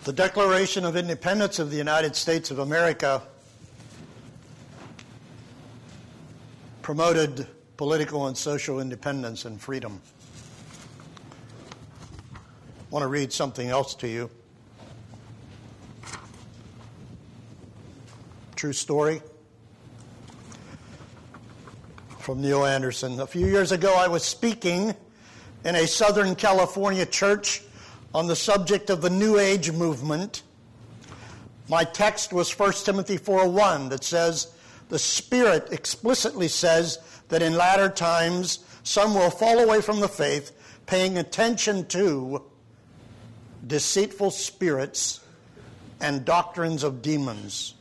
The Declaration of Independence of the United States of America promoted political and social independence and freedom. I want to read something else to you. True story from Neil Anderson. A few years ago, I was speaking in a Southern California church on the subject of the New Age movement. My text was 1 Timothy 4:1 that says, the Spirit explicitly says that in latter times some will fall away from the faith, paying attention to deceitful spirits and doctrines of demons.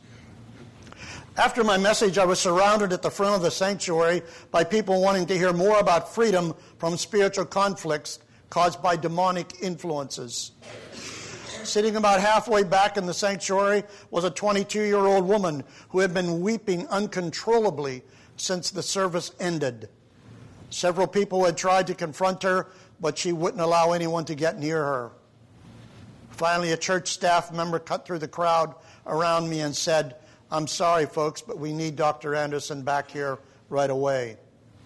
After my message, I was surrounded at the front of the sanctuary by people wanting to hear more about freedom from spiritual conflicts caused by demonic influences. Sitting about halfway back in the sanctuary was a 22-year-old woman who had been weeping uncontrollably since the service ended. Several people had tried to confront her, but she wouldn't allow anyone to get near her. Finally, a church staff member cut through the crowd around me and said, "I'm sorry, folks, but we need Dr. Anderson back here right away."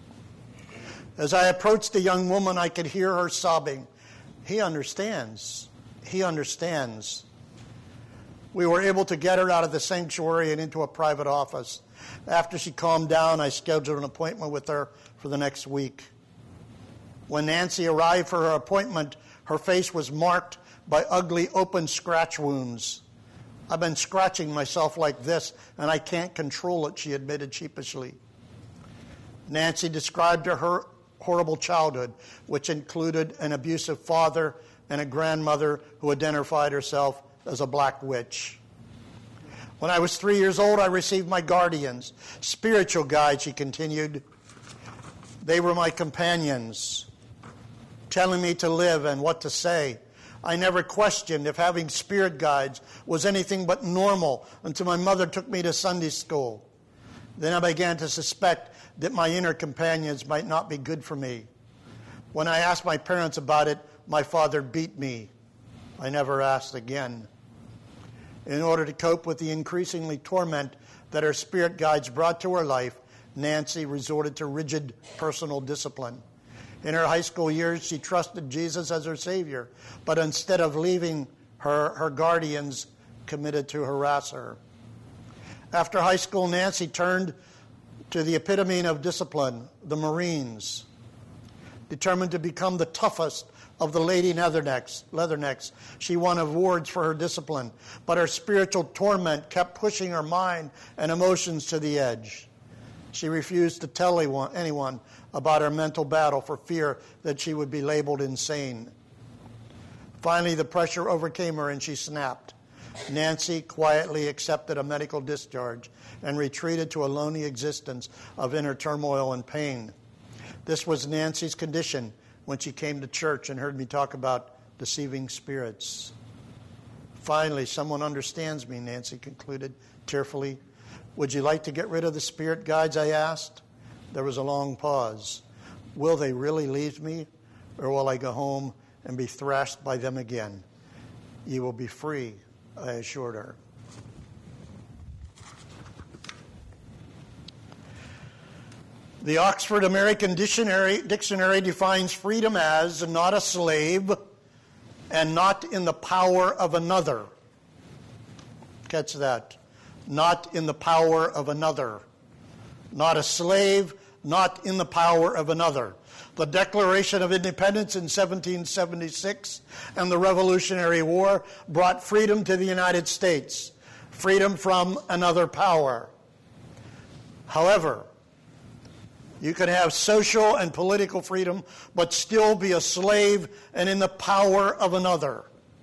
As I approached the young woman, I could hear her sobbing. "He understands. He understands." We were able to get her out of the sanctuary and into a private office. After she calmed down, I scheduled an appointment with her for the next week. When Nancy arrived for her appointment, her face was marked by ugly open scratch wounds. "I've been scratching myself like this, and I can't control it," she admitted sheepishly. Nancy described her horrible childhood, which included an abusive father and a grandmother who identified herself as a black witch. "When I was 3 years old, I received my guardians, spiritual guides," she continued. "They were my companions, telling me to live and what to say. I never questioned if having spirit guides was anything but normal until my mother took me to Sunday school. Then I began to suspect that my inner companions might not be good for me. When I asked my parents about it, my father beat me. I never asked again." In order to cope with the increasingly torment that her spirit guides brought to her life, Nancy resorted to rigid personal discipline. In her high school years, she trusted Jesus as her Savior, but instead of leaving her, her guardians committed to harass her. After high school, Nancy turned to the epitome of discipline, the Marines. Determined to become the toughest of the Lady Leathernecks, she won awards for her discipline, but her spiritual torment kept pushing her mind and emotions to the edge. She refused to tell anyone about her mental battle for fear that she would be labeled insane. Finally, the pressure overcame her and she snapped. Nancy quietly accepted a medical discharge and retreated to a lonely existence of inner turmoil and pain. This was Nancy's condition when she came to church and heard me talk about deceiving spirits. "Finally, someone understands me," Nancy concluded tearfully. "Would you like to get rid of the spirit guides?" I asked. There was a long pause. "Will they really leave me, or will I go home and be thrashed by them again?" "You will be free," I assured her. The Oxford American Dictionary defines freedom as not a slave and not in the power of another. Catch that. Not in the power of another. Not a slave, not in the power of another. The Declaration of Independence in 1776 and the Revolutionary War brought freedom to the United States, freedom from another power. However, you can have social and political freedom, but still be a slave and in the power of another.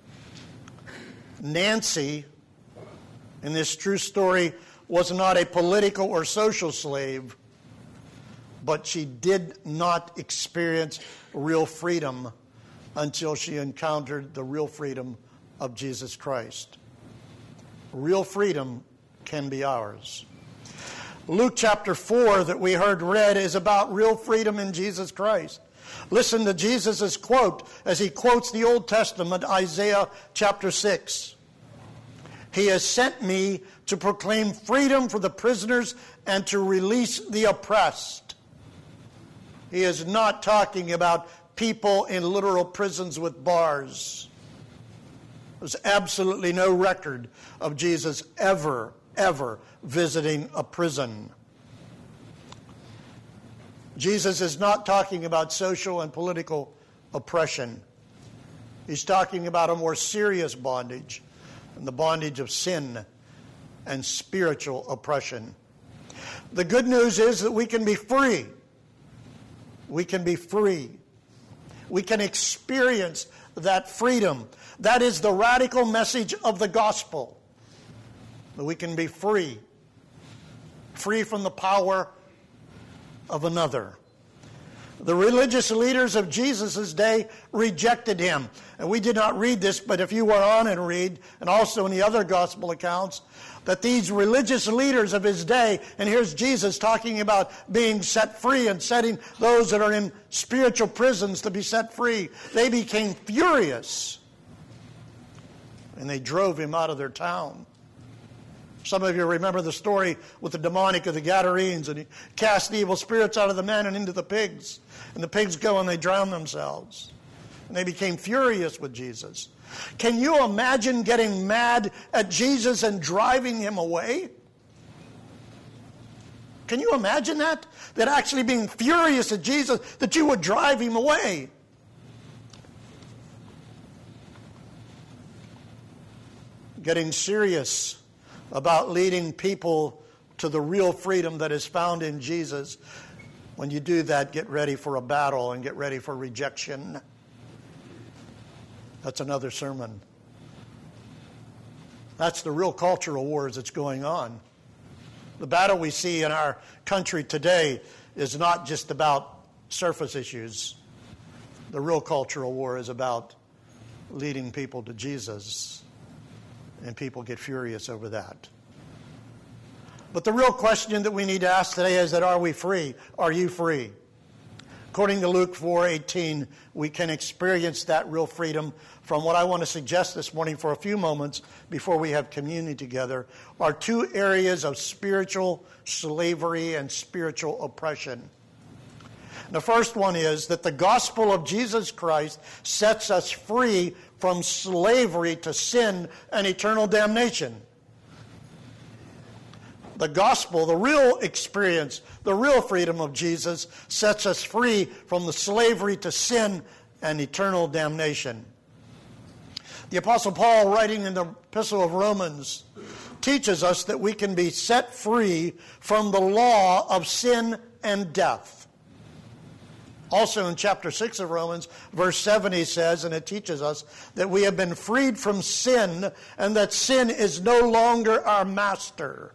Nancy, in this true story, was not a political or social slave, but she did not experience real freedom until she encountered the real freedom of Jesus Christ. Real freedom can be ours. Luke chapter 4 that we heard read is about real freedom in Jesus Christ. Listen to Jesus' quote as he quotes the Old Testament, Isaiah chapter 6. He has sent me to proclaim freedom for the prisoners and to release the oppressed. He is not talking about people in literal prisons with bars. There's absolutely no record of Jesus ever visiting a prison. Jesus is not talking about social and political oppression. He's talking about a more serious bondage, and the bondage of sin and spiritual oppression. The good news is that we can be free. We can be free. We can experience that freedom. That is the radical message of the gospel. That we can be free. Free from the power of another. The religious leaders of Jesus' day rejected him. And we did not read this, but if you were on and read, and also in the other gospel accounts, that these religious leaders of his day, and here's Jesus talking about being set free and setting those that are in spiritual prisons to be set free. They became furious. And they drove him out of their town. Some of you remember the story with the demonic of the Gadarenes, and he cast the evil spirits out of the men and into the pigs. And the pigs go and they drown themselves. And they became furious with Jesus. Can you imagine getting mad at Jesus and driving him away? Can you imagine that? That actually being furious at Jesus, that you would drive him away. Getting serious about leading people to the real freedom that is found in Jesus. When you do that, get ready for a battle and get ready for rejection. That's another sermon. That's the real cultural wars that's going on. The battle we see in our country today is not just about surface issues. The real cultural war is about leading people to Jesus. And people get furious over that. But the real question that we need to ask today is that, are we free? Are you free? According to Luke 4:18, we can experience that real freedom from what I want to suggest this morning for a few moments before we have communion together, are two areas of spiritual slavery and spiritual oppression. The first one is that the gospel of Jesus Christ sets us free from slavery to sin and eternal damnation. The gospel, the real experience, the real freedom of Jesus sets us free from the slavery to sin and eternal damnation. The Apostle Paul, writing in the Epistle of Romans, teaches us that we can be set free from the law of sin and death. Also in chapter 6 of Romans, verse 7, he says, and it teaches us that we have been freed from sin and that sin is no longer our master.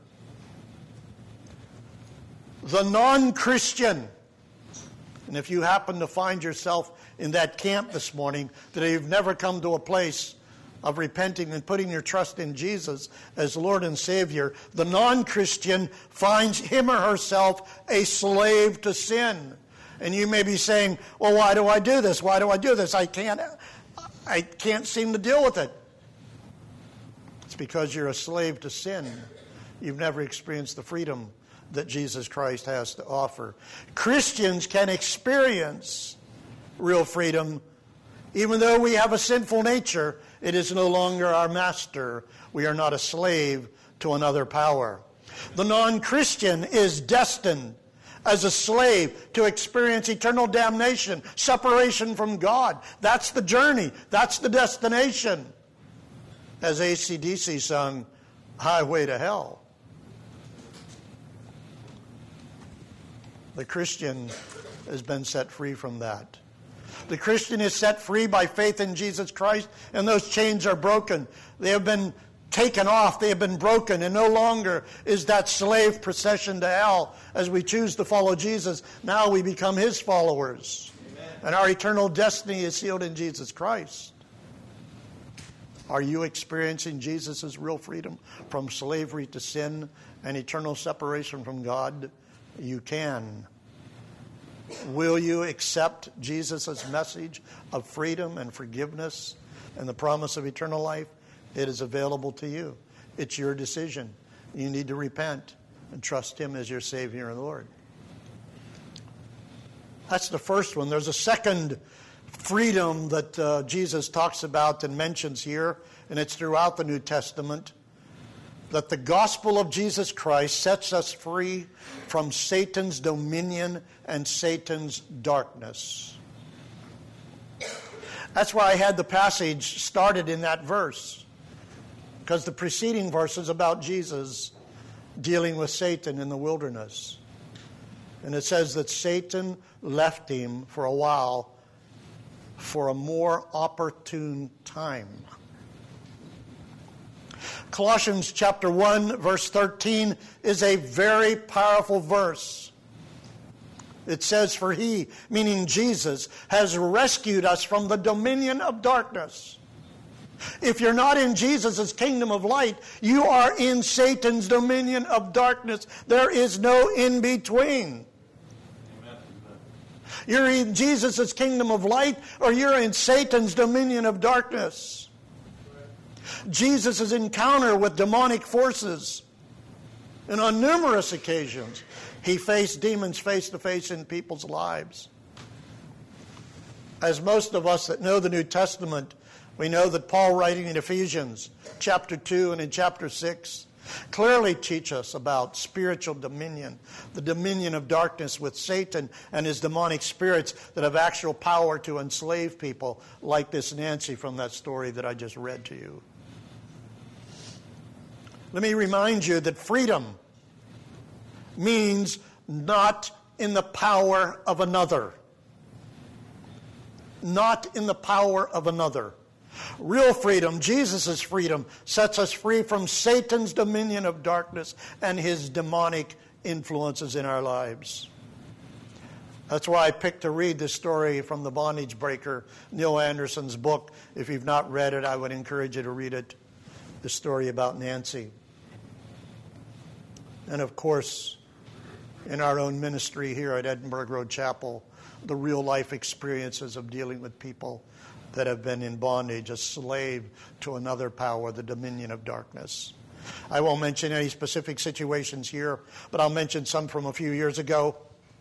The non-Christian, and if you happen to find yourself in that camp this morning, that you've never come to a place of repenting and putting your trust in Jesus as Lord and Savior, the non-Christian finds him or herself a slave to sin. And you may be saying, well, why do I do this? Why do I do this? I can't seem to deal with it. It's because you're a slave to sin. You've never experienced the freedom that Jesus Christ has to offer. Christians can experience real freedom. Even though we have a sinful nature, it is no longer our master. We are not a slave to another power. The non-Christian is destined as a slave to experience eternal damnation, separation from God. That's the journey. That's the destination. As AC/DC sung, Highway to Hell. The Christian has been set free from that. The Christian is set free by faith in Jesus Christ, and those chains are broken. They have been taken off, they have been broken, and no longer is that slave procession to hell. As we choose to follow Jesus, now we become his followers. Amen. And our eternal destiny is sealed in Jesus Christ. Are you experiencing Jesus' real freedom from slavery to sin and eternal separation from God? You can. Will you accept Jesus' message of freedom and forgiveness and the promise of eternal life? It is available to you. It's your decision. You need to repent and trust Him as your Savior and Lord. That's the first one. There's a second freedom that Jesus talks about and mentions here, and it's throughout the New Testament, that the gospel of Jesus Christ sets us free from Satan's dominion and Satan's darkness. That's why I had the passage started in that verse, because the preceding verse is about Jesus dealing with Satan in the wilderness. And it says that Satan left him for a while for a more opportune time. Colossians chapter 1, verse 13 is a very powerful verse. It says, "For He," meaning Jesus, "has rescued us from the dominion of darkness." If you're not in Jesus' kingdom of light, you are in Satan's dominion of darkness. There is no in-between. You're in Jesus' kingdom of light, or you're in Satan's dominion of darkness. Jesus' encounter with demonic forces, and on numerous occasions, He faced demons face to face in people's lives. As most of us that know the New Testament, we know that Paul, writing in Ephesians chapter 2 and in chapter 6, clearly teach us about spiritual dominion, the dominion of darkness with Satan and his demonic spirits that have actual power to enslave people, like this Nancy from that story that I just read to you. Let me remind you that freedom means not in the power of another. Not in the power of another. Real freedom, Jesus' freedom, sets us free from Satan's dominion of darkness and his demonic influences in our lives. That's why I picked to read this story from The Bondage Breaker, Neil Anderson's book. If you've not read it, I would encourage you to read it. The story about Nancy. And of course, in our own ministry here at Edinburgh Road Chapel, the real life experiences of dealing with people that have been in bondage, a slave to another power, the dominion of darkness. I won't mention any specific situations here, but I'll mention some from a few years ago.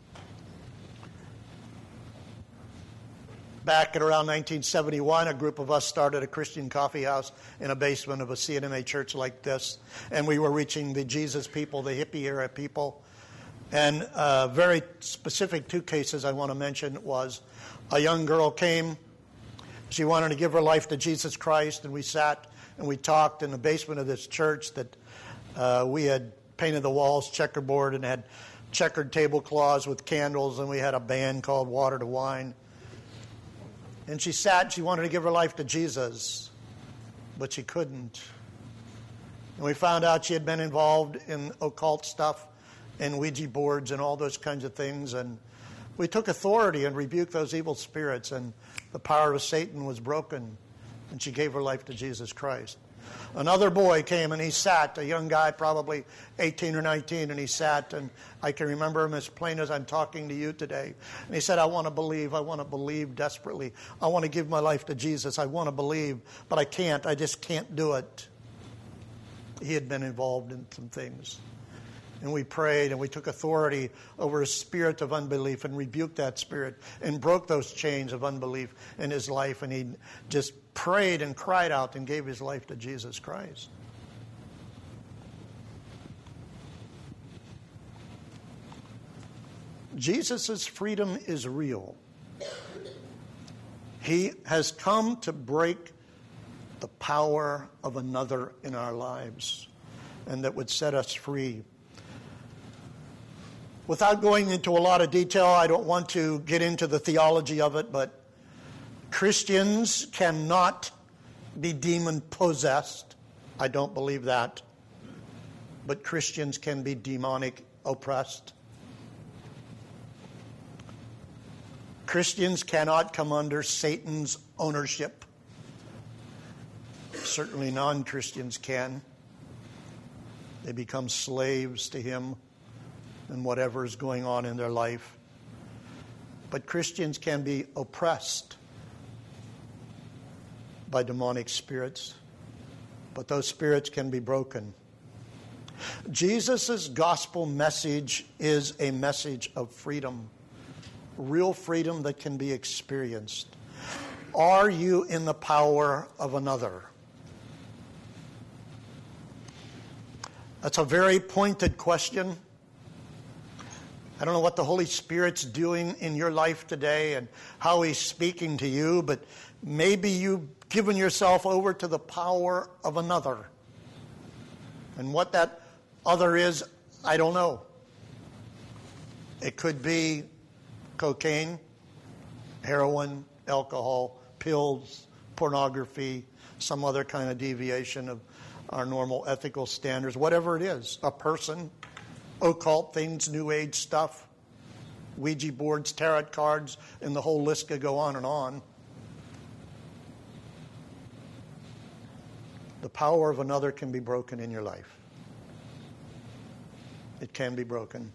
Back at around 1971, a group of us started a Christian coffee house in a basement of a CNMA church like this, and we were reaching the Jesus people, the hippie era people. And very specific two cases I want to mention was a young girl came. She wanted to give her life to Jesus Christ, and we sat and we talked in the basement of this church that we had painted the walls checkerboard and had checkered tablecloths with candles, and we had a band called Water to Wine. And she sat and she wanted to give her life to Jesus, but she couldn't. And we found out she had been involved in occult stuff and Ouija boards and all those kinds of things, and we took authority and rebuked those evil spirits, and the power of Satan was broken, and she gave her life to Jesus Christ. Another boy came and he sat, a young guy, probably 18 or 19, and he sat, and I can remember him as plain as I'm talking to you today. And he said, I want to believe desperately. I want to give my life to Jesus. I want to believe, but I can't. I just can't do it. He had been involved in some things. And we prayed and we took authority over a spirit of unbelief and rebuked that spirit and broke those chains of unbelief in his life. And he just prayed and cried out and gave his life to Jesus Christ. Jesus' freedom is real. He has come to break the power of another in our lives, and that would set us free. Without going into a lot of detail, I don't want to get into the theology of it, but Christians cannot be demon-possessed. I don't believe that. But Christians can be demonic oppressed. Christians cannot come under Satan's ownership. Certainly non-Christians can. They become slaves to him and whatever is going on in their life. But Christians can be oppressed by demonic spirits, but those spirits can be broken. Jesus' gospel message is a message of freedom, real freedom that can be experienced. Are you in the power of another? That's a very pointed question. I don't know what the Holy Spirit's doing in your life today and how He's speaking to you, but maybe you've given yourself over to the power of another. And what that other is, I don't know. It could be cocaine, heroin, alcohol, pills, pornography, some other kind of deviation of our normal ethical standards, whatever it is, a person, occult things, New Age stuff, Ouija boards, tarot cards, and the whole list could go on and on. The power of another can be broken in your life. It can be broken.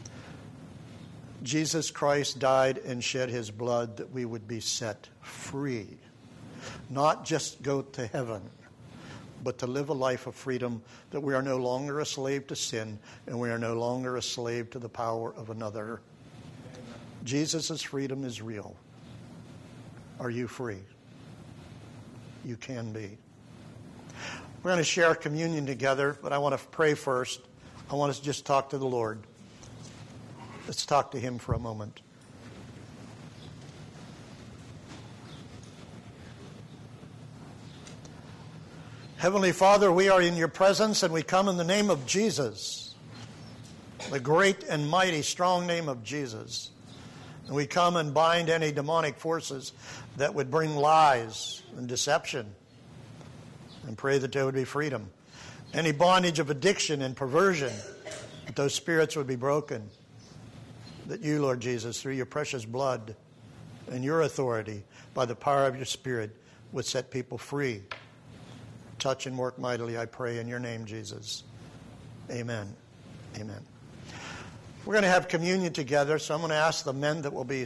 Jesus Christ died and shed His blood that we would be set free. Not just go to heaven, but to live a life of freedom, that we are no longer a slave to sin and we are no longer a slave to the power of another. Jesus' freedom is real. Are you free? You can be. We're going to share communion together, but I want to pray first. I want us to just talk to the Lord. Let's talk to Him for a moment. Heavenly Father, we are in your presence and we come in the name of Jesus, the great and mighty, strong name of Jesus. And we come and bind any demonic forces that would bring lies and deception and pray that there would be freedom. Any bondage of addiction and perversion, that those spirits would be broken. That you, Lord Jesus, through your precious blood and your authority, by the power of your Spirit, would set people free. Touch and work mightily, I pray, in your name, Jesus. Amen. Amen. We're going to have communion together, so I'm going to ask the men that will be